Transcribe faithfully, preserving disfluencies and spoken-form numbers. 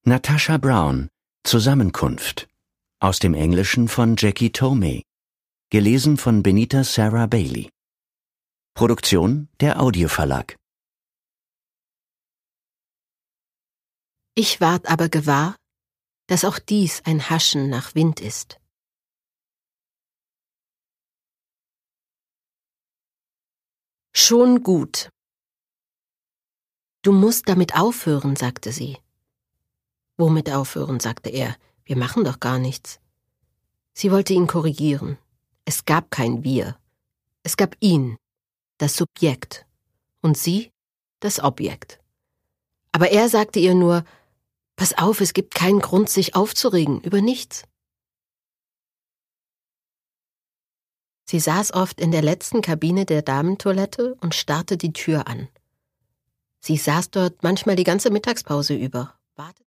Natasha Brown, Zusammenkunft. Aus dem Englischen von Jackie Tomei. Gelesen von Benita Sarah Bailey. Produktion der Audioverlag. Ich ward aber gewahr, dass auch dies ein Haschen nach Wind ist. Schon gut. Du musst damit aufhören, sagte sie. Womit aufhören, sagte er. Wir machen doch gar nichts. Sie wollte ihn korrigieren. Es gab kein Wir. Es gab ihn, das Subjekt, und sie, das Objekt. Aber er sagte ihr nur, pass auf, es gibt keinen Grund, sich aufzuregen, über nichts. Sie saß oft in der letzten Kabine der Damentoilette und starrte die Tür an. Sie saß dort manchmal die ganze Mittagspause über, wartete